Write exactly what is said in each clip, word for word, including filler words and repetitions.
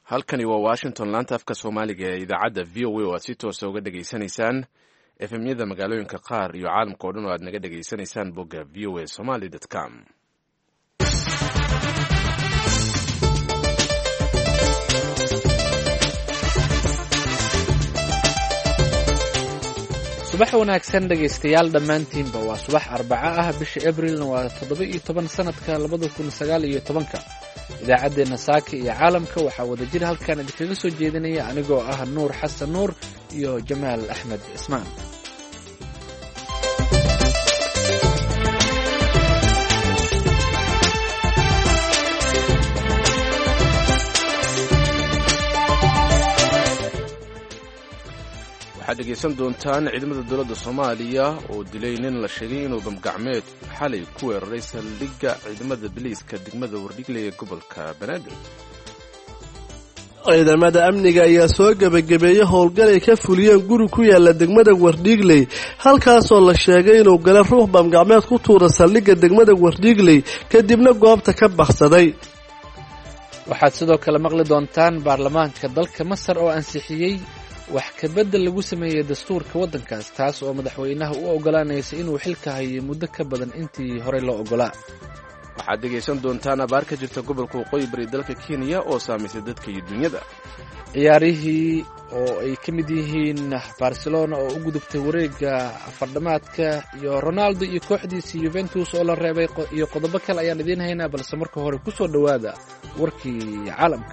halkani waa washington laanta afka soomaaliga ee idaacadda v o a oo aad si toosa uga dhegaysanaysaan efemyada magaalooyinka qaar iyo caalamka o dhan oo aad naga dhegaysanaysaan bogga v o a somaly dot com. subax wanaagsan dhegaystayaal dhammaantiinba waa subax arbaco ah bisha abrilna waa toddoba iyo toban sanadka labada kun sagaal iyo tobanka idaacaddeenna saaka iyo caalamka waxaa wada jir halkan idinkaga soo jeedinaya anigoo ah nuur xasan nuur iyo jamaal axmed cismaan. waxaad dhegaysan doontaan ciidamada dowladda soomaaliya oo dilay nin la sheegay inuu bamgacmeed xalay ku weeraray saldhigga ciidamada biliiska degmada wardhigle ee gobolka banaadir. ciidamada amniga ayaa soo gebagabeeyey howlgal ay ka fuliyeen guri ku yaala degmada wardhigley halkaasoo la sheegay inuu gala ruux bamgacmeed ku tuura saldhigga degmada wardhigley kadibna goobta ka baxsaday. waxaad sidoo kale maqli doontaan baarlamaanka dalka masar oo ansixiyey wax kabedel lagu sameeyey dastuurka waddankaas taas oo madaxweynaha u ogolaanaysa inuu xilka hayo muddo ka badan intii horey loo ogolaa. waxaad dhegaysan doontaan abaar ka jirta gobolka waqooyi bari dalka kenya oo saamaysay dadka iyo dunyada. ciyaarihii oo ay ka mid yihiin barcelona oo u gudubtay wareegga afardhamaadka iyo ronaldo iyo kooxdiisii yuventus oo la reebay iyo qodobo kale ayaan idiin haynaa, balse marka hore ku soo dhowaada warkii caalamka.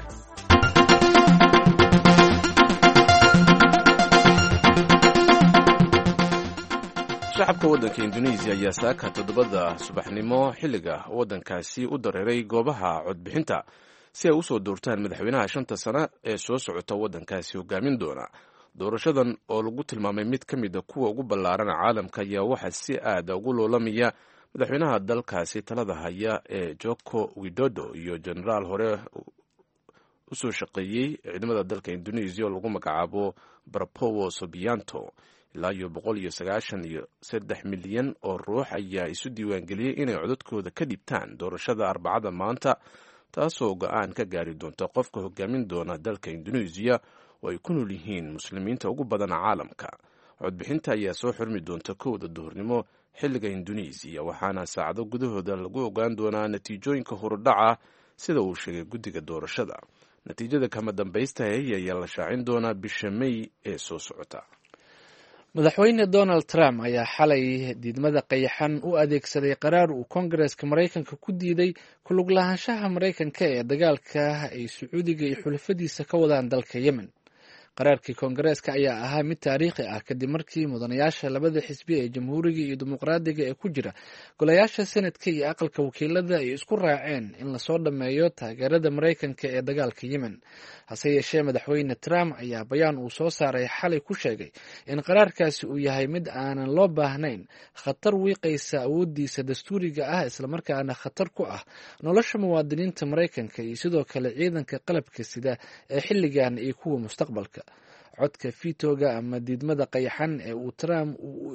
shacabka waddanka indonesiya ayaa saaka toddobada subaxnimo xilliga waddankaasi u dareeray goobaha codbixinta si ay u soo doortaan madaxweynaha shanta sano ee soo socota waddankaasi hogaamin doona. doorashadan oo lagu tilmaamay mid ka mid a kuwa ugu ballaaran caalamka ayaa waxaa si aada ugu loolamaya madaxweynaha dalkaasi talada haya ee joko widodo iyo jenaraal hore usoo shaqeeyey ciidamada dalka indonesiya oo lagu magacaabo prabowo subianto. ilaa iyo boqol iyo sagaashan iyo saddex milyan oo ruux ayaa isu diiwaangeliyey inay codadkooda ka dhibtaan doorashada arbacada maanta, taasoo go-aan ka gaari doonta qofka hogaamin doona dalka indonesiya oo ay ku nool yihiin muslimiinta ugu badan caalamka. codbixinta ayaa soo xurmi doonta kowda duhurnimo xilliga indonesiya, waxaana saacado gudahooda lagu ogaan doonaa natiijooyinka horudhaca sida uu sheegay guddiga doorashada. natiijada kama dambaysta ayaa la shaacin doonaa bisha may ee soo socota. madaxweyne donald trump ayaa xalay diidmada qayaxan u adeegsaday qaraar uu kongareska maraykanka ku diiday ku lug lahaanshaha maraykanka ee dagaalka ay sacuudiga iyo xulafadiisa ka wadaan dalka yemen. qaraarkii koongareeska ayaa ahaa mid taariikhi ah kadib markii mudanayaasha labada xisbi ee jamhuuriga iyo dimuqraadiga ee ku jira golayaasha senadka iyo aqalka wakiilada ay isku raaceen in lasoo dhammeeyo taageerada maraykanka ee dagaalka yemen. hase yeeshee madaxweyne trump ayaa bayaan uu soo saaray xalay ku sheegay in qaraarkaasi uu yahay mid aanan loo baahnayn, khatar wiiqaysa awoodiisa dastuuriga ah islamarkaana khatar ku ah nolosha muwaadiniinta maraykanka iyo sidoo kale ciidanka qalabka sida ee xilligan iyo kuwa mustaqbalka. codka fitoga ama diidmada qayaxan ee uu trump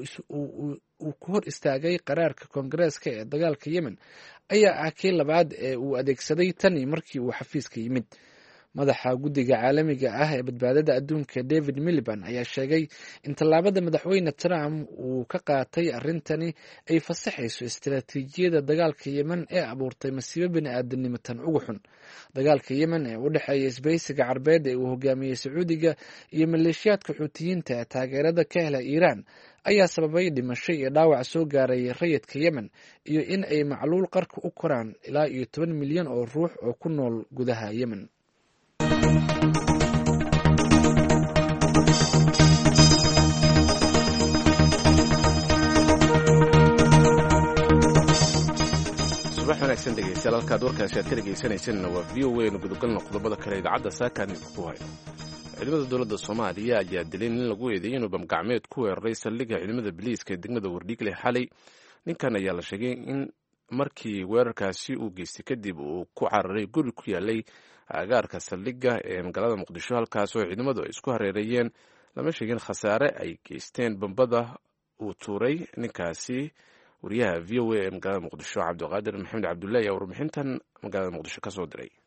uu ku hor istaagay qaraarka koongareeska ee dagaalka yemen ayaa ah kii labaad ee uu adeegsaday tani markii uu xafiiska yimid. madaxa guddiga caalamiga ah ee badbaadada adduunka david miliband ayaa sheegay in tallaabada madaxweyne trump uu ka qaatay arrintani ay fasaxayso istaraatiijiyada dagaalka yemen ee abuurtay masiibo bini-aadanimo tan ugu xun. dagaalka yemen ee u dhexeeya isbahaysiga carbeed ee uu hogaamiyey sacuudiga iyo maleeshiyaadka xuutiyiinta ee taageerada ka hela iiraan ayaa sababay dhimasho iyo dhaawac soo gaaray rayidka yemen iyo in ay macluul qarka u koraan ilaa iyo toban milyan oo ruux oo ku nool gudaha yemen. subax wanaagsan dhegeystayaal, halkaad warkaasi aad ka dhegeysanaysanna waa v o a. nu gudagalna qodobada kale idaacadda saakaan ku hayo. ciidamada dowladda soomaaliya ayaa dilay nin lagu eedeeyey inuu bamgacmeed ku weeraray saldhigga ciidamada biliiska ee degmada wardhigle xalay. ninkan ayaa la sheegay in markii weerarkaasi uu geystay kadib uu ku cararay guri ku yaalay agaarka saldhigga ee magaalada muqdisho, halkaasoo ciidamadu ay isku hareereeyeen. lama sheegin khasaare ay geysteen bambada uu tuuray ninkaasi. wariyaha v o a ee magaalada muqdisho cabdiqaadir maxamed cabdullahi ayaa warbixintan magaalada muqdisho ka soo diray.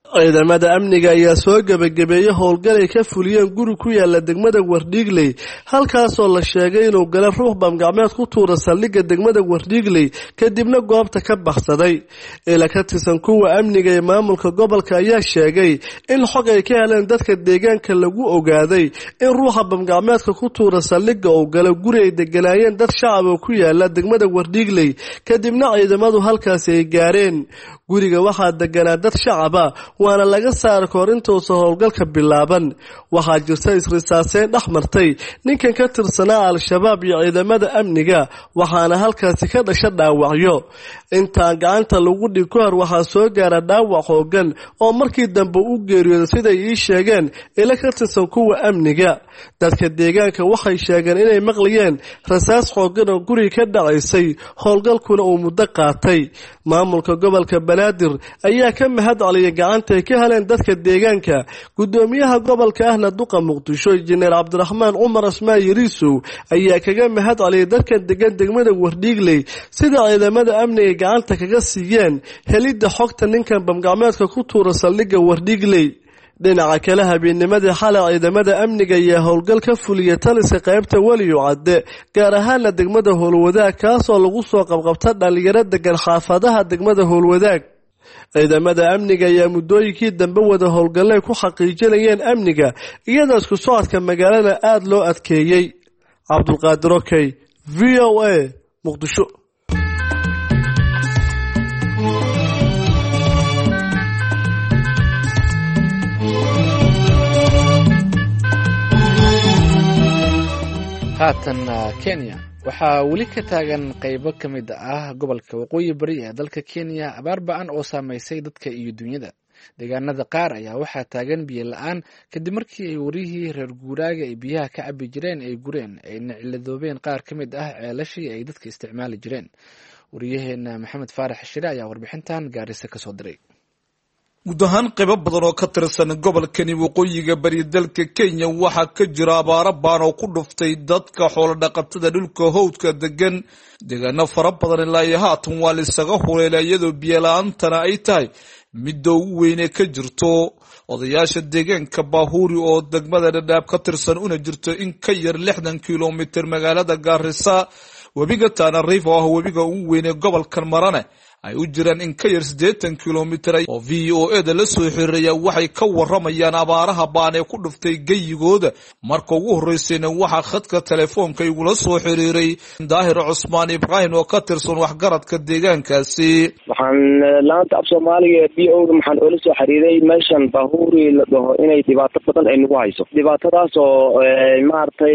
ciidamada amniga ayaa soo gabagabeeyey howlgal ay ka fuliyeen guri ku yaala degmada Wardhiigley halkaasoo la sheegay inuu galay ruux bamgacmeed ku tuura saldhigga degmada Wardhiigley kadibna goobta ka baxsaday ila ka tirsan kuwa amniga ee maamulka gobolka ayaa sheegay in xog ay ka heleen dadka deegaanka lagu ogaaday in ruuxa bamgacmeedka ku tuura saldhigga uu galay guri ay deganaayeen dad shacab oo ku yaala degmada Wardhiigley kadibna ciidamadu halkaas ay gaareen guriga waxaa deganaa dad shacaba waana laga saaray koorintuusa howlgalka bilaaban waxaa jirta isrisaaseen dhex martay ninkan ka tirsanaa al-shabaab iyo ciidamada amniga waxaana halkaasi ka dhasha dhaawacyo intaan gacanta lagu dhig ku hor waxaa soo gaara dhaawac hoogan oo markii dambe u geeriyooday siday ii sheegeen ila ka tirsan kuwa amniga dadka deegaanka waxay sheegeen inay maqlayeen rasaas xoogan oo guriga ka dhacaysay howlgalkuna uu muddo qaatay maamulka gobolka Banaadir ayaa ka mahad celiyay gacanta ay ka heleen dadka deegaanka gudoomiyaha gobolka ahna duqa Muqdisho Injineer Cabdiraxmaan Cumar Asmaa Yariisow ayaa kaga mahad celiyay dadka degan degmada Wardhiigley sida ciidamada amniga gacanta kaga siiyeen helidda xogta ninkan bamgacmeedka ku tuura saldhigga Wardhiigley dhinaca kale habeennimadii xalay ciidamada amniga ayaa howlgal ka fuliyay taliska qaybta Waliyo Cadde gaar ahaan degmada Howlwadaag kaasoo lagu soo qabqabtay dhalinyaro degan xaafadaha degmada Howlwadaag ciidamada amniga ayaa muddooyinkii dambe wada howlgalay ku xaqiijinayeen amniga iyadoo isku socodka magaalada aad loo adkeeyay Cabdulqaadir Okey V O A Muqdisho haatan Kenya waxaa weli ka taagan qaybo ka mid ah gobolka waqooyi bari ee dalka Kenya abaar ba'an oo saameysay dadka iyo dunyada deegaanada qaar ayaa waxaa taagan biyo la'aan kadib markii ay warihii reer guuraaga ay biyaha ka cabi jireen ay gureen ayna ciladoobeen qaar ka mid ah ceelashii ay dadka isticmaali jireen wariyaheena Maxamed Faarax Shire ayaa warbixintan Gaarisa ka soo diray guud ahaan qaybo badan oo ka tirsan gobolkani waqooyiga bari dalka Kenya waxaa ka jira abaaro baan oo ku dhuftay dadka xoolo dhaqatada dhulka hawdka degan deegaano fara badan ilaa iyo haatan waa la isaga huleelay iyadoo biyo la'aantana ay tahay midda ugu weyn ee ka jirto odayaasha deegaanka Baahuuri oo degmada Dadaab ka tirsan una jirto in ka yar lixdan kiiloomitir magaalada Gaarisa webiga Tana River oo webiga ugu weyn ee gobolkan marane ay u jiraan in ka yar siddeetan kiiloomitir oo V O A da la soo xiriiraya waxay ka waramayaan abaaraha baan ee ku dhuftay gayigooda marka ugu horeysayna waxa khadka telefoonka igula soo xiriiray Daahir Cusmaan Ibrahim oo ka tirsan waxgaradka deegaankaasi waxaan laanta af Soomaaliga V O A da maxaan ula soo xiriiray meeshan Baahuuri la dhaho inay dhibaato badan ay nagu hayso dhibaatadaas oo maartay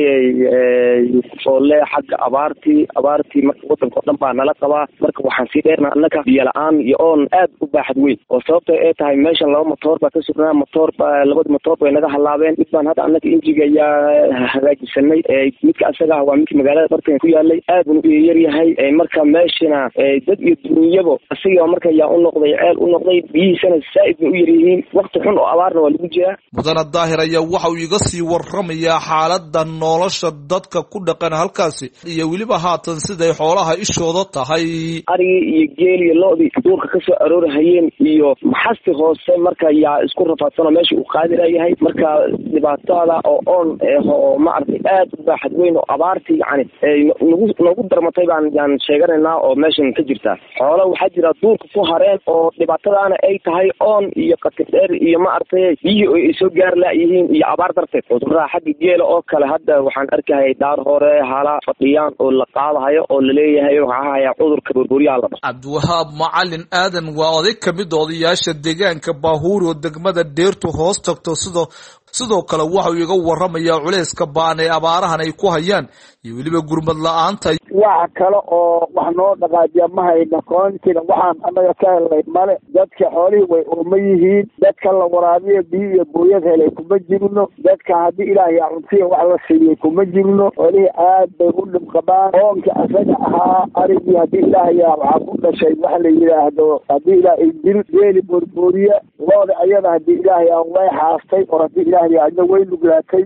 oo leh xagga abaartii abaartii marka wadanka dhan baa nala qabaa marka waxaan si dheernaa biyo la'aan iyo oon aad u baaxad weyn oo sababta ay tahay meeshan laba motor baa ka sugnaa motor baa labada motor bay naga halaabeen mid baan hadda annaga injiga ayaa hagaajisanay midka asaga waa midka magaalada bartan ku yaalay aad u yar yahay marka meeshana dad iyo dunyabo asaga marka yaa u noqday ceel u noqday biyihiisana saaid u yar yihiin waqti xun oo abaarna waa lagu jiraa mudana Daahir ayaa waxa uu iga sii warramayaa xaaladda nolosha dadka ku dhaqan halkaasi iyo weliba haatan siday xoolaha ishooda tahay ariga iyo geel iyo loodi duurka ka soo aroorahayeen iyo maxasti hoose marka yaa isku rafaadsan meesha uu qaadirayahay marka dhibaatada oo on oo ma arday aad u baaxad weyn oo abaartii yani nagu nagu darmatay baan yaan sheeganaynaa oo meeshan ka jirta xoolo waxa jira duurka ku hareen oo dhibaatadaana ay tahay on iyo qatidheer iyo ma arday biyo ay soo gaar la yihiin iyo abaar darteed oo raaxada geela oo kale hadda waxaan arkahay daar hore hala fadhiyaan oo la qaadayo oo la leeyahay waxa haya cudurka burburiyaha la Abduwahaab Macalin Aadan waa oday ka mid odayaasha deegaanka Baahuuri oo degmada Deertu hoos tagto sidoo sidoo kale waxa uu iga warramayaa culayska baan ee abaarahan ay ku hayaan iyo weliba gurmad la'aanta waxa kale oo wax noo dhaqaajiya ma hayna koontiga waxaan anaga ka helay male dadka xoolihii way uma yihiin dadka la waraabiyo biyo iyo booyad helay kuma jirno dadka haddii ilaahay cuntiga wax la siiyey kuma jirno xoolihii aad bay u dhib qabaan oonka asaga ahaa arigii haddii ilaahay waxaa ku dhashay wax la yidhaahdo haddii ilaahay dil geeli boorbooriya looda ayada haddii ilaahay way xaaftay oo haddii ilaahay ilaahay adna way nuglaatay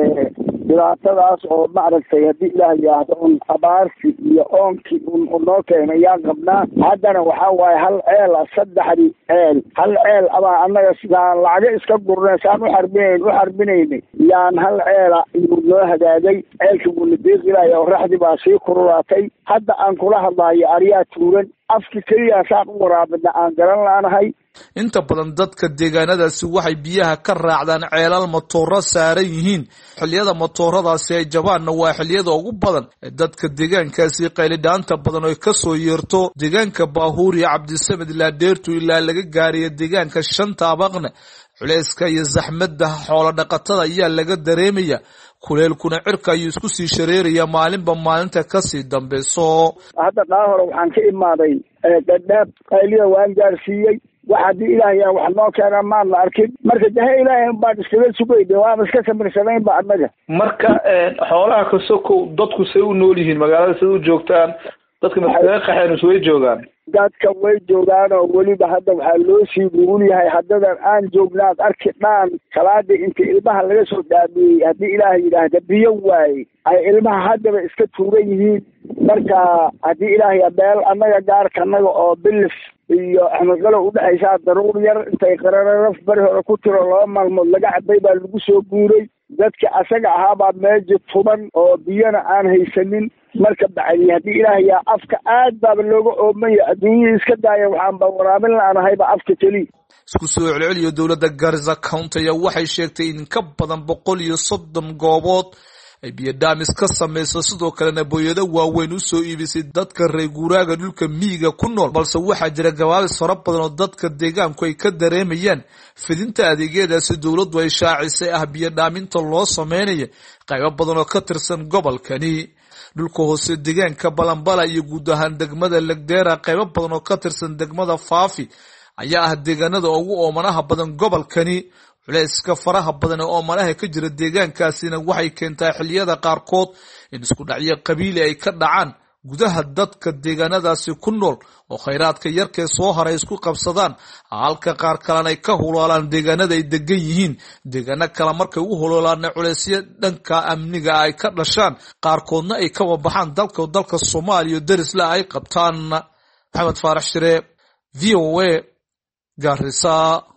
dhibaatadaas oo maaragtay haddii ilaah yidhaahdo un abaarsi iyo oonkii un unoo keenay yaan qabnaa haddana waxaa waaye hal ceel ah saddexdii ceel hal ceel abaa annaga sidaan lacaga iska gurnay saan u xarbinayn u xarbinaynay yaan hal ceela iyuu noo hagaagay ceelkii wuuna deeqilaya oo raxdii baa sii kurulaatay hadda aan kula hadlaayo aryaa tuuran afki keliya saan u waraabina aan garan laanahay inta badan dadka deegaanadaasi waxay biyaha ka raacdaan ceelal matooro saaran yihiin xilliyada matooradaasi ay jabaanna waa xilliyada ugu badan ee dadka deegaankaasi qaylidhaanta badan oo ka soo yeerto deegaanka baahuur iyo cabdisamed laadheertu ilaa laga gaariyo deegaanka shanta abaqna culayska iyo zaxmadda xoolo dhaqatada ayaa laga dareemaya kuleelkuna cirka ayuu isku sii shareeraya maalinba maalinta kasii dambeyso hadda dhaa hore waxaan ka imaaday dhadhaab qayliya waan gaarsiiyey wax haddii ilaahay wax noo keena maan la arkin marka dahe ilaahay baan iskaga sugayde waaba iska samirsanayn ba annaga marka xoolaha kasokow dadku say u nool yihiin magaalada sida u joogtaan dadka maskaga qaxeen way joogaan dadka way joogaan oo weliba hadda waxaa loo sii nugul yahay haddadan aan joognaad arki dhaan salaada inta ilmaha laga soo dhaamiyey haddii ilaahay yidhaahda biyo waaye ay ilmaha haddaba iska tuuran yihiin marka haddii ilaahay meel annaga gaarka annaga oo bilif iyo axmedgalo udhexaysaa daruur yar intay qarararaf bari hore ku tiro laba maalmood laga cabay baa lagu soo guuray dadka asaga ahaabaa meeja tuban oo biyana aan haysanin marka bacdi haddii ilaahay afka aad baaba looga oomaya adduunyada iska daaya waxaan ba waraabin laanahayba afka keliya isku soo celceliyo dowladda Garissa County ayaa waxay sheegtay in ka badan boqol iyo soddon goobood ay biyo dhaamis ka samayso sidoo kalena booyada waaweyn u soo iibisay dadka reer guuraaga dhulka miyiga ku nool balse waxaa jira gabaabis fara badan oo dadka deegaanku ay ka dareemayaan fidinta adeegyadaasi dowladdu ay shaacisay ah biyo dhaaminta loo sameynayo qaybo badan oo ka tirsan gobolkani dhulka hoose deegaanka Balambala iyo guud ahaan degmada Lagdera qaybo badan oo ka tirsan degmada Faafi ayaa ah deegaanada ugu oomanaha badan gobolkani culayska faraha badan oo oomanaha ka jira deegaankaasina waxay keentaa xilliyada qaarkood in isku dhacyo qabiili ay ka dhacaan gudaha dadka deegaanadaasi ku nool oo khayraadka yarkee soo haray isku qabsadaan halka qaar kalena ay ka huloolaan deegaanada ay degan yihiin deegaano kale markay u huloolaan culaysyo dhanka amniga ay ka dhashaan qaarkoodna ay ka wabaxaan dalka dalka Soomaaliya darisla ay qabtaan Maxamed Faarax Shire V O A Garissa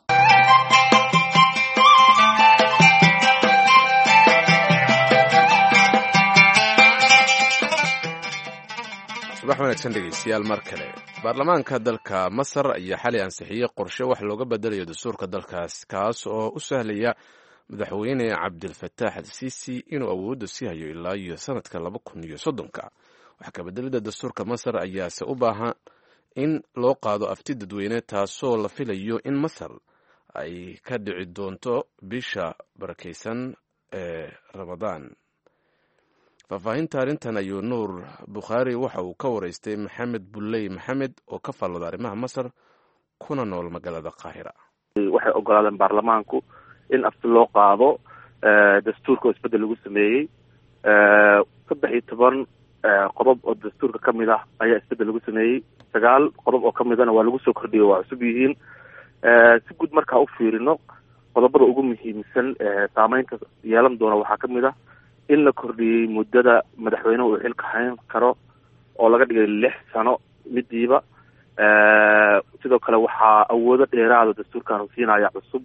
subax wanaagsan dhegeystayaal mar kale baarlamaanka dalka Masar ayaa xalay ansixiyay qorshe wax looga bedelayo dastuurka dalkaas kaas oo u sahlaya madaxweyne Cabdil Fattaax al-Siisi inuu awoodda sii hayo ilaa iyo sanadka laba kun iyo soddonka wax ka bedelida dastuurka Masar ayaa se u baahan in loo qaado afti dadweyne taasoo la filayo in Masar ay ka dhici doonto bisha barakeysan ee Ramadaan faafahinta arrintan ayuu Nuur Bukhaari waxa uu ka wareystay Maxamed Bulley Maxamed oo ka faallada arrimaha Masar kuna nool magaalada Qaahira waxay ogolaadeen baarlamaanku in afti loo qaado dastuurka oo isbedel lagu sameeyey saddex iyo toban qodob oo dastuurka ka mid ah ayaa isbedel lagu sameeyey sagaal qodob oo ka midana waa lagu soo kordhiyey waa cusub yihiin si guud markaa u fiirino qodobada ugu muhiimsan saameynta yeelan doona waxaa ka mid ah in la kordhiyey muddada madaxweynuhu uu xilka hayn karo oo laga dhigay lix sano midiiba sidoo kale waxaa awoodo dheeraada dastuurkan siinaya cusub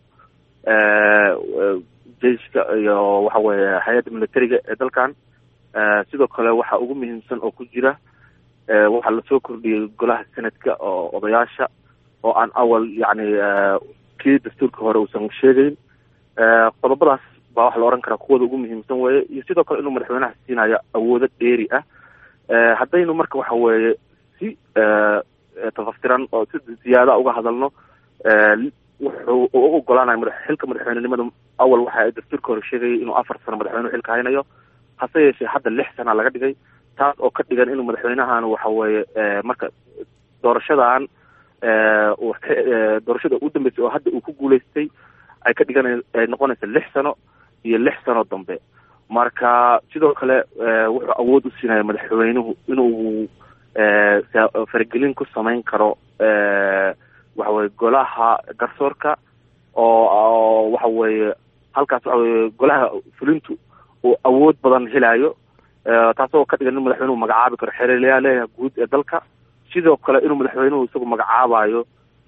jeyshka iyo waxa weeye hay-adda militariga ee dalkan sidoo kale waxaa ugu muhiimsan oo ku jira waxaa lasoo kordhiyey golaha sanadka oo odayaasha oo aan awal yacni kii dastuurka hore uusan sheegayn qodobadaas baa waxa la oran karaa kuwada ugu muhiimsan weeye iyo sidoo kale inuu madaxweynaha siinayo awoodo dheeri ah haddaynu marka waxa weeye si tafaftiran oo si ziyaada uga hadalno wuxuu u ogolaanaya madax xilka madaxweynenimada awal waxa ay dastuurka hore sheegayay inuu afar sano madaxweynuhu xilka haynayo hase yeeshee hadda lix sana laga dhigay taas oo ka dhigan inuu madaxweynahan waxa weeye marka doorashadan doorashada ugu dambeysay oo hadda uu ku guulaystay ay ka dhigan ay noqonaysa lix sano iyo lix sano dambe marka sidoo kale wuxuu awood u siinaya madaxweynuhu inuu faragelin ku samayn karo waxa weeye golaha garsoorka oo waxa weeye halkaas waxa weye golaha fulintu uu awood badan helayo taasoo ka dhigan in madaxweynuhu magacaabi karo xeerlayaalaha guud ee dalka sidoo kale inuu madaxweynuhu isagu magacaabayo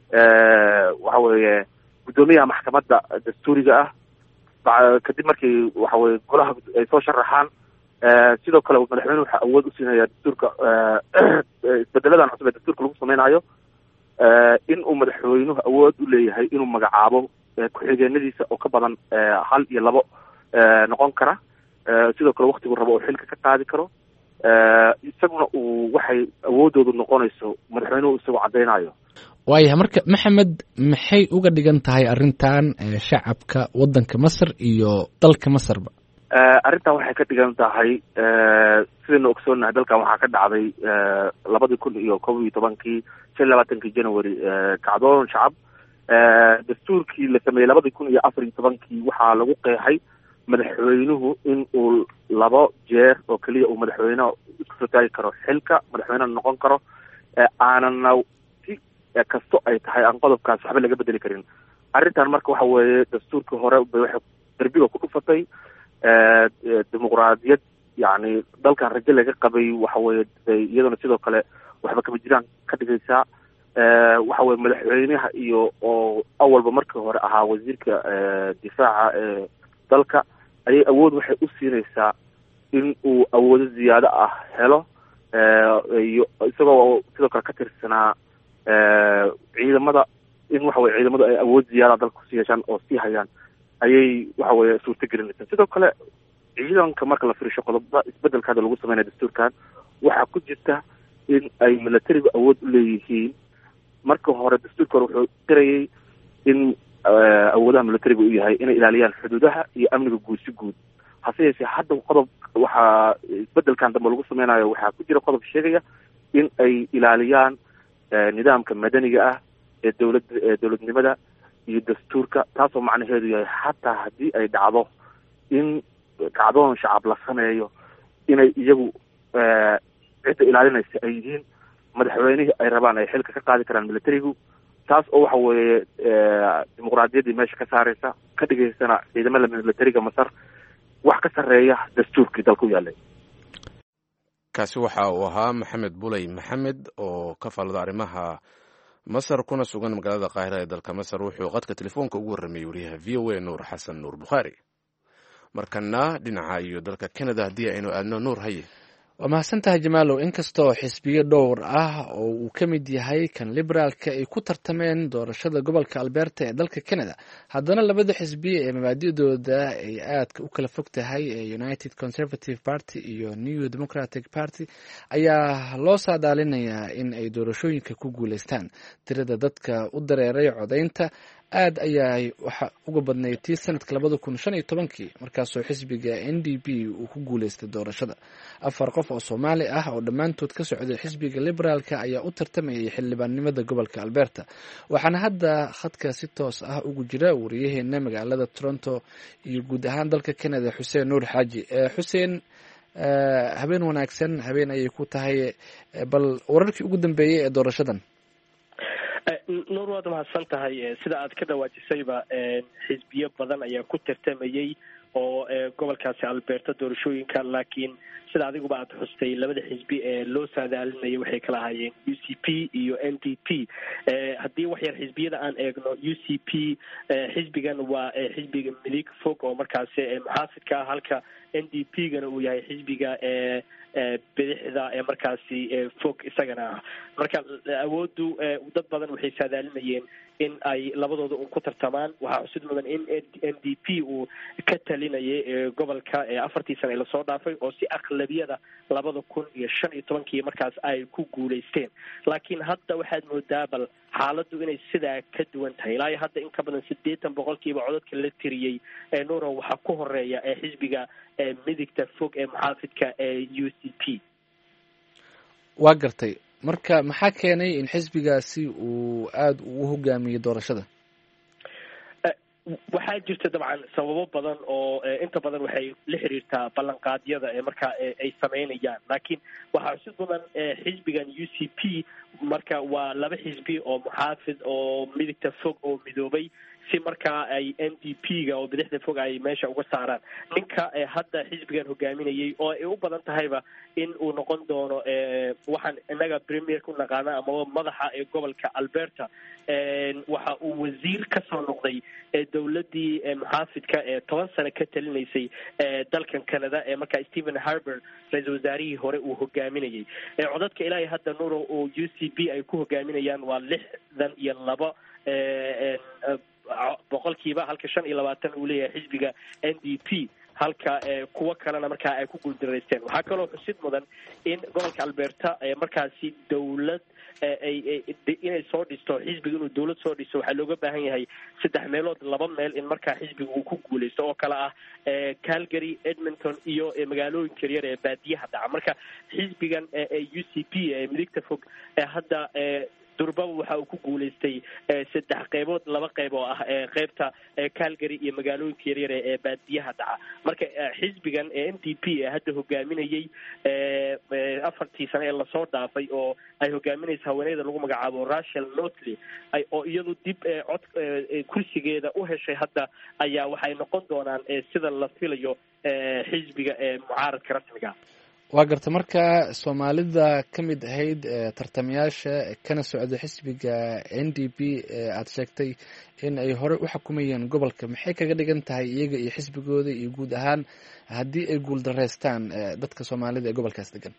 waxa weeye guddoomiyaha maxkamadda dastuuriga ah kadib markii waxa weye golaha ay soo sharaxaan sidoo kale madaxweynuhu waxaa awood u siinaya dastuurka isbedeladan cusub ee dastuurka lagu sameynayo in uu madaxweynuhu awood u leeyahay inuu magacaabo ku-xigeenadiisa oo ka badan hal iyo labo noqon kara sidoo kale waktigu rabo oo xilka ka qaadi karo isaguna uu waxay awoodoodu noqonayso madaxweynuhu isagoo caddeynayo waayahay marka maxamed maxay uga dhigan tahay arrintan shacabka waddanka masar iyo dalka masarba arrintan waxay ka dhigan tahay sidaynu ogsoonahay dalkan waxaa ka dhacday labadii kun iyo kob iyo tobankii shan iyo labaatankii january kacdoon shacab dastuurkii la sameeyey labadii kun iyo afar iyo tobankii waxaa lagu qeexay madaxweynuhu in uu labo jeer oo keliya uu madaxweyneha isku soo taagi karo xilka madaxweynena noqon karo aanana si kasto ay tahay aan qodobkaas waxba laga bedeli karin arrintan marka waxa weeye dastuurkii hore bay waxay darbiga ku dhufatay dimuqraadiyad yani dalkan rajo laga qabay waxa weye iyaduna sidoo kale waxba kama jiraan ka dhigaysaa waxa weye madaxweynaha iyo oo awalba markii hore ahaa wasiirka difaaca ee dalka ayay awood waxay u siinaysaa in uu awoodo ziyaado ah helo iyo isagoo sidoo kale ka tirsanaa ciidamada in waxa weye ciidamadu ay awood ziyaadaha dalka kusii yeeshaan oo sii hayaan ayay waxa weye suurta gelinaysaa sidoo kale ciidanka marka la firisho qodobada isbedelka hadda lagu sameynaya dastuurkan waxaa ku jirta in ay militarigu awood u leeyihiin marka hore dastuurka hore wuxuu dirayay in awoodaha militariga u yahay inay ilaaliyaan xuduudaha iyo amniga guud si guud hase yeeshee hadda qodob waxaa isbedelkan dambe lagu sameynayo waxaa ku jira qodob sheegaya in ay ilaaliyaan nidaamka madaniga ah ee dowlad dowladnimada iyo dastuurka taasoo macnaheedu yahay xataa haddii ay dhacdo in kacdoon shacab la sameeyo inay iyagu cidda ilaalinaysa ay yihiin madaxweynihii ay rabaan ay xilka ka qaadi karaan militarigu taas oo waxa weeye dimuqraadiyaddii meesha ka saareysa ka dhigaysana ciidamada militariga masar wax ka sarreeya dastuurkii dalka u yaalay kaasi waxa uu ahaa maxamed buley maxamed oo ka falada arrimaha masar kuna sugan magaalada qaahira ee dalka masar wuxuu qadka telefoonka ugu warramayey wariyaha v o a nuur xasan nuur bukhaari markana dhinaca iyo dalka canada haddii aynu aadno nuur haye waa mahadsantahay jamaalow inkastoo xisbiyo dhowr ah oo uu ka mid yahay kan liberaalka ay ku tartameen doorashada gobolka alberta ee dalka canada haddana labada xisbiye ee mabaadi'dooda ay aadka u kala fog tahay ee united conservative party iyo new democratic party ayaa loo saadaalinayaa in ay doorashooyinka ku guuleystaan tirada dadka u dareeray codaynta aad ayaa waxa uga badnay tii sanadka labada kun shan iyo tobankii markaasoo xisbiga n d p uu ku guuleystay doorashada afar qof oo soomaali ah oo dhammaantood ka socday xisbiga liberaalka ayaa u tartamayay xildhibaannimada gobolka alberta waxaana hadda khadka si toos ah ugu jira wariyaheena magaalada toronto iyo guud ahaan dalka canada xuseen nuur xaaji xuseen habeen wanaagsan habeen ayay ku tahay bal wararkii ugu dambeeyey ee doorashadan nuur waad mahadsan tahay sida aad ka dhawaajisayba xisbiyo badan ayaa ku tartamayey oo gobolkaasi alberta doorashooyinka laakiin sida adiguba aad xustay labada xisbi ee loo saadaalinayay waxay kala ahaayeen u c p iyo n d p haddii wax yar xisbiyada aan eegno u c p xisbigan waa xisbiga midig fog oo markaasi muxaafidka ah halka n d p gana uu yahay xisbiga ee bidixda ee markaasi fog isagana ah marka awoodu dad badan waxay saadaalinayeen in ay labadooda un ku tartamaan waxaa xusid mudan in n d p uu ka talinayay gobolka afartii sana ee lasoo dhaafay oo si aqlabiyada labada kun iyo shan iyo tobankii markaas ay ku guulaysteen laakiin hadda waxaad moodaa bal xaaladdu inay sidaa ka duwan tahay ilaa iyo hadda in ka badan siddeetan boqolkiiba codadka la tiriyey ee nuuro waxaa ku horeeya ee xisbiga midigta fog ee muxaafidka ee u c p waa gartay marka maxaa keenay in xisbigaasi uu aada ugu hogaamiyey doorashada waxaa jirta dabcan sababo badan oo inta badan waxay la xiriirtaa ballanqaadyada ee markaa ay sameynayaan laakiin waxaa xusid mudan xisbigan u c p marka waa laba xisbi oo muxaafid oo midigta fog oo midoobay si markaa ay n d p ga oo bidixda fog ay meesha uga saaraan ninka hadda xisbigan hogaaminayay oo ay u badan tahayba in uu noqon doono waxaan inaga premier ku naqaana amaba madaxa ee gobolka Alberta waxa uu wasiir ka soo noqday dowladii muxaafidka ee toban sano ka talinaysay dalkan Canada ee markaa Stephen Harper ra'iisul wasaarihii hore uu hogaaminayay codadka ilaahay hadda nuuro oo U C P ay ku hogaaminayaan waa lixdan iyo laba boqolkiiba halka shan iyo labaatan uu leeyahay xisbiga N D P halka kuwa kalena markaa ay ku guuldareysteen waxaa kaloo xusid mudan in gobolka Alberta markaasi dowlad ay inay soo dhisto xisbiga inuu dowlad soo dhisto waxaa looga baahan yahay saddex meelood laba meel in markaa xisbiga uu ku guuleysto oo kale ah Calgary, Edmonton iyo magaalooyinka yaryar ee baadiyaha dhaca marka xisbigan U C P ee midigta fog hadda durbaba waxa uu ku guuleystay saddex qaybood laba qayb oo ah qaybta Calgary iyo magaalooyinka yaryar ee baadiyaha dhaca marka xisbigan N D P ee hadda hogaaminayay afartii sano ee lasoo dhaafay oo ay hogaaminaysa haweeneyda lagu magacaabo Rachel Notley ay oo iyadu dib cod kursigeeda u heshay hadda ayaa waxay noqon doonaan sida la filayo xisbiga ee mucaaradka rasmiga waa garta marka Soomaalida ka mid ahayd tartamayaasha kana socda xisbiga N D P aad sheegtay in ay hore u xukumayeen gobolka maxay kaga dhigan tahay iyaga iyo xisbigooda iyo guud ahaan haddii ay guul dareystaan dadka Soomaalida ee gobolkaas degan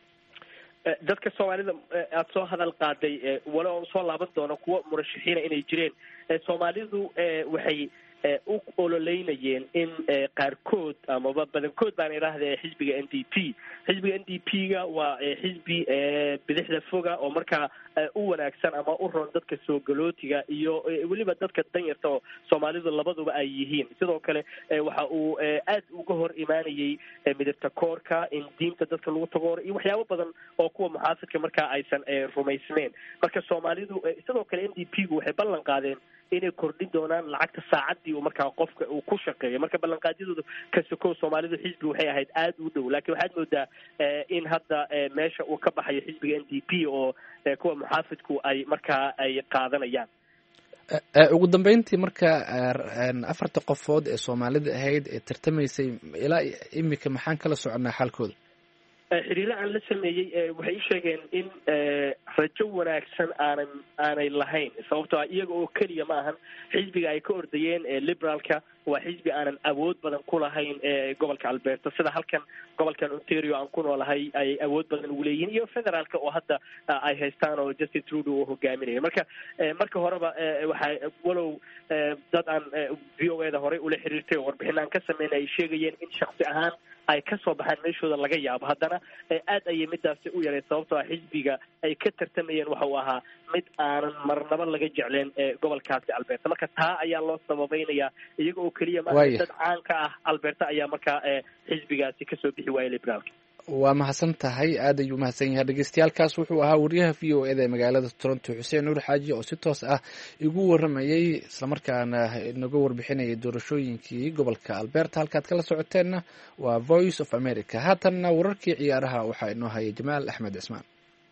dadka Soomaalida aad soo hadal qaaday wala oo soo laaban doona kuwa murashaxiina inay jireen Soomaalidu waxay u ololeynayeen in qaarkood amaba badankood baan iraahday xisbiga N D P xisbiga N D P ga waa xisbi bidixda foga oo markaa u wanaagsan ama u roon dadka soo galootiga iyo waliba dadka danyarta oo Soomaalidu labaduba ay yihiin sidoo kale waxa uu aad uga hor imaanayay midabta koorka in diinta dadka lagu tago iyo waxyaabo badan oo kuwa muxaafidka markaa aysan rumaysnayn marka Soomaalidu sidoo kale N D P gu waxay ballan qaadeen inay kordhin doonaan lacagta saacadii oo markaa qofka uu ku shaqeeyo marka ballanqaadyadooda ka sokow Soomaalidu xisbi waxay ahayd aad u dhow laakiin waxaad moodaa in hadda meesha uu ka baxayo xisbiga N D P oo kuwa muxaafidku ay markaa ay qaadanayaan ugu dambeyntii marka afarta qofood ee Soomaalida ahayd ee tartamaysay ilaa imika maxaan kala soconaa xalkooda xiriir aan la sameeyay waxay sheegeen in rajo wanaagsan aanan aanay lahayn sababtoo iyaga oo kaliya ma ahan xisbiga ay ka ordayeen liberalka waa xisbi aanan awood badan ku lahayn gobolka Alberta sida halkan gobolkan Ontario aan ku noolahay ay awood badan u leeyihiin iyo federaalka oo hadda ay haystaan oo Justin Trudeau oo hogaaminaya marka marka horeba waxa walow dad aan V O A da hore ula xiriirtay warbixin aan ka sameynay ay sheegayeen in shakhsi ahaan ay ka soo baxaan meeshooda laga yaabo haddana aad ayay midaasi u yaray sababtoo xisbiga ay ka tartamayeen waxa uu ahaa mid aanan marnaba laga jecleen gobolkaasi Alberta marka taa ayaa loo sababeynaya iyaga oo kaliya ma dad caan ka ah Alberta ayaa marka xisbigaasi ka soo bixi waayay liberaalka waa mahadsan tahay aad ayuu mahadsan yahay dhegeystayaaalkaas wuxuu ahaa wariyaha V O A da magaalada Toronto Xuseen Nuur Xaaji oo si toos ah igu waramayay isla markaana inaga warbixinayay doorashooyinkii gobolka Alberta halkaad kala socoteenna waa Voice of America haatanna wararkii ciyaaraha waxaa inoo hayay Jamaal Axmed Cismaan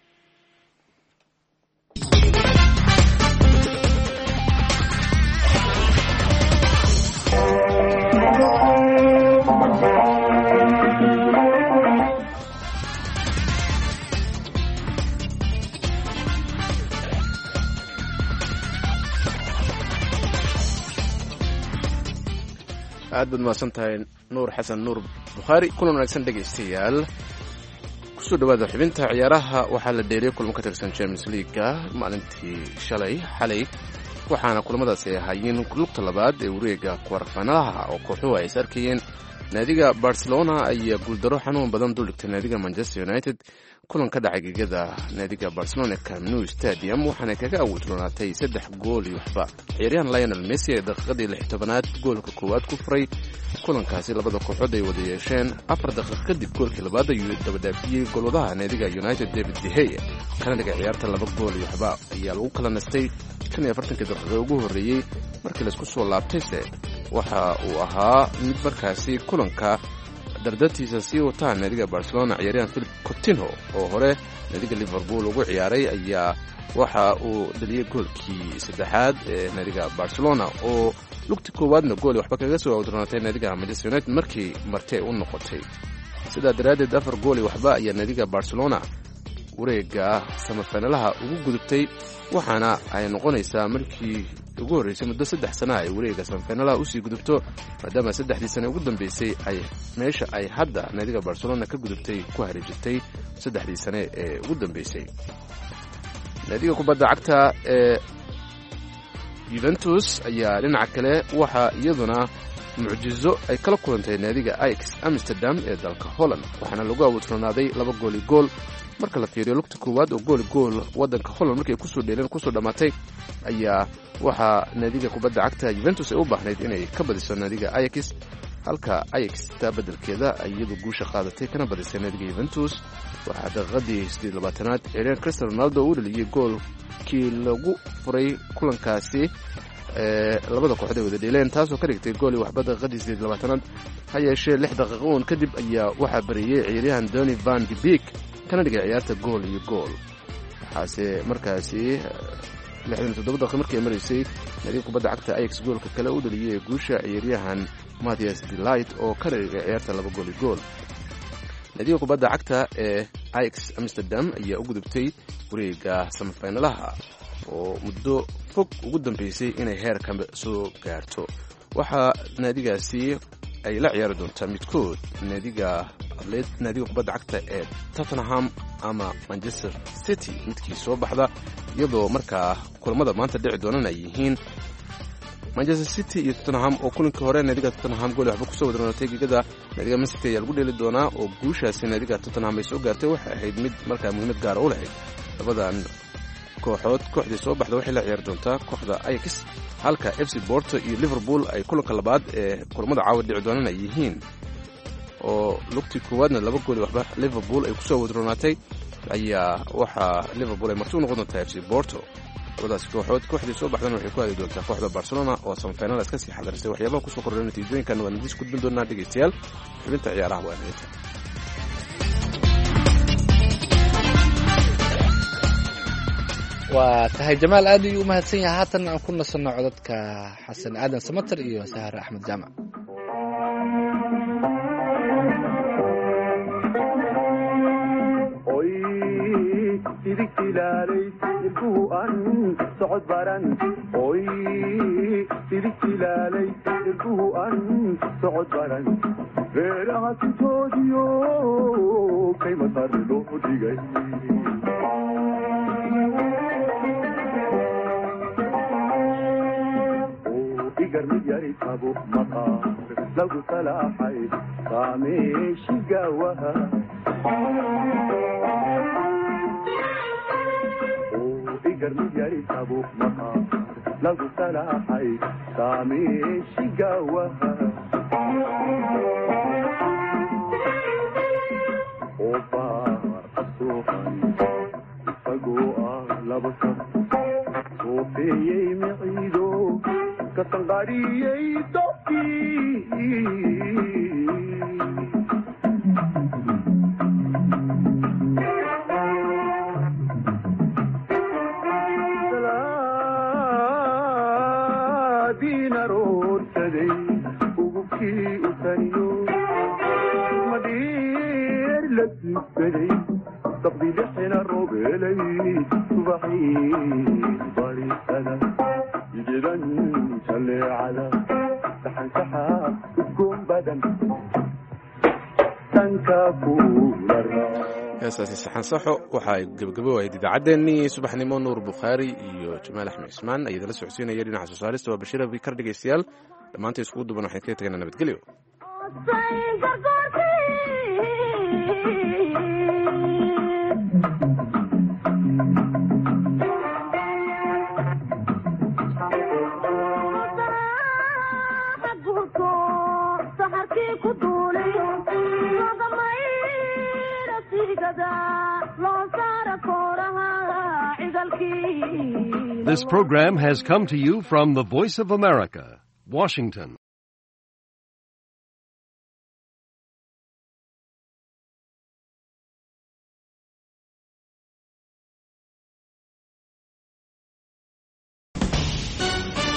aad baad mahadsan tahay nuur xasan nuur bukhaari kulan wanaagsan dhegaystayaal kusoo dhawaada xubinta ciyaaraha waxaa la dheeriyay kulamo ka tirsan Champions League maalintii shalay xalay waxaana kulamadaasi ay ahaayeen lugta labaad ee wareega kwartfinalaha oo kooxuhu ay is arkayeen naadiga Barcelona ayaa guuldaro xanuun badan duligtay naadiga Manchester United kulan ka dhacay gegada naadiga Barcelona Camp Nou Stadium waxaana kaga awoodnaatay saddex gool iyo waxba ciyaaryahan Lionel Messi ee daqiiqadii lix iyo tobanaad goolka koowaad ku furay kulankaasi labada kooxood ay wada yeesheen afar daqiiqo kadib goolkii labaad ayuu dabadhaafiyey goolwadaha naadiga United David De Gea kana dhigay ciyaarta laba gool iyo waxba ayaa lagu kala nastay shan iyo afartankii daqiiqo ugu horreeyey markii la isku soo laabtayse waxa uu ahaa mid markaasi kulanka dardartiisa sii wataan naadiga barcelona ciyaaryahan philip coutinho oo hore naadiga liverpool ugu ciyaaray ayaa waxa uu dhaliyey goolkii saddexaad ee naadiga barcelona oo lugti koowaadna gooli waxba kaga soo awdroonatay naadiga manchester united markii martee u noqotay. sidaa daraaddeed afar gooli waxba ayaa naadiga barcelona wareega samafinalaha ugu gudubtay, waxaana ay noqonaysaa markii ugu horreysay muddo saddex sana ay wareega samafinalaha usii gudubto, maadaama saddexdii sane ugu dambeysay ay meesha ay hadda naadiga barcelona ka gudubtay ku hari jirtay saddexdii sane ee ugu dambeysay. naadiga kubadda cagta ee Juventus ayaa dhinaca kale waxa iyaduna mucjizo ay kala kulantay naadiga Ajax Amsterdam ee dalka Holland, waxaana lagu awdronaaday laba gooli gool. marka la fiiriyo lugta koowaad oo gooli gool wadanka Holland markay ku soo dheeleen ku soo dhamaatay ayaa waxa naadiga kubadda cagta Juventus ay u baahnayd inay ka badiso naadiga Ajax, halka Ajax taa beddelkeeda ay iyadu guusha qaadatay kana badisay naadiga Juventus. waxaa daqiiqadii siddeed iyo labaatanaad ciyaaryahan Cristiano Ronaldo uu dhaliyay goolkii lagu furay kulankaasi ee labada kooxood ay wada dheeleen, taasoo ka dhigtay gooli waxba daqiiqadii siddeed iyo labaatanaad. ha yeeshee lix daqiiqo uun kadib ayaa waxaa bariyey ciyaaryahan Donny van de Beek kana dhigay ciyaarta gool iyo gool. waxaase markaasi lixdan iyo toddoba daqiiqo markii ay maraysay naadiga kubadda cagta Ajax goolka kale u dhaliyay guusha ciyaaryahan Matthias de Ligt oo ka dhigay ciyaarta laba gool iyo gool. naadiga kubadda cagta ee Ajax Amsterdam ayaa u gudubtay wareega samafinalaha oo muddo fog ugu dambeysay inay heerka soo gaarto. waxaa naadigaasi ay la ciyaari doontaa midkood naadiga naadiga kubadda cagta ee Tottenham ama Manchester City midkii soo baxda, iyadoo markaa kulamada maanta dhici doonana ay yihiin Manchester City iyo Tottenham oo kulinkii hore naadiga Tottenham gool waxba ku soo wadroonatay gigada naadiga Man City ayaa lagu dheeli doonaa oo guushaasi naadiga Tottenham ay soo gaartay waxay ahayd mid markaa muhiimad gaar u lahayd. labadan kooxood kooxdii soo baxda waxay la ciyaari doontaa kooxda Ajax, halka F C Porto iyo Liverpool ay kulanka labaad ee kulamada caawa dhici doonaan ay yihiin oo lugtii koowaadna laba gooli waxba Liverpool ay ku soo wadroonaatay ayaa waxaa Liverpool ay marti u noqon doontaa F C Porto. labadaas kooxood kooxdii soo baxdana waxay ku aadi doontaa kooxda Barcelona oo semifinal iska sii xadarisay. waxyaabaha ku soo kordhay natiijooyinkan waa nadiis gudbin doonaa dhegeystayaal. xubinta ciyaaraha waa inta waa tahay Jamaal aad ayuu u mahadsan yahay. haatan aan ku nasanno codadka Xasan Aadan Samatar iyo Sahar Axmed Jaamac. oy sidikilaalay ilkuhu an socod baran oy sidikilaalay ilkuhu an socod baran beeraha sintoodiyo kayma sardo dhigay garmiyaritabu maqaar lagu salaaxay qaameeshigawaha igarmiyaritabu maqaar lagu salaaxay qaameeshigawaha obaar asuuqan isagoo ah laba sar soofeeyey miciido katanqariyey dobkii salaadiina roorsaday ugubkii u taniyo madhiir la dugsaday saqdilixina roobelay subaxii barisada jidan jaleecada saxansaxa udgoon badan tanka kuulara. heesaasi saxansaxo waxa ay gabagabo ahayd idaacaddeenii subaxnimo. nuur bukhaari iyo jamaal axmed cismaan ayaa idala socodsiinaya dhinaca soo saarista. waa bashiir abi kar dhegeystayaal dhammaanta iskugu duban waxaan kaga teganaa nabadgelyo. This program has come to you from the Voice of America, Washington.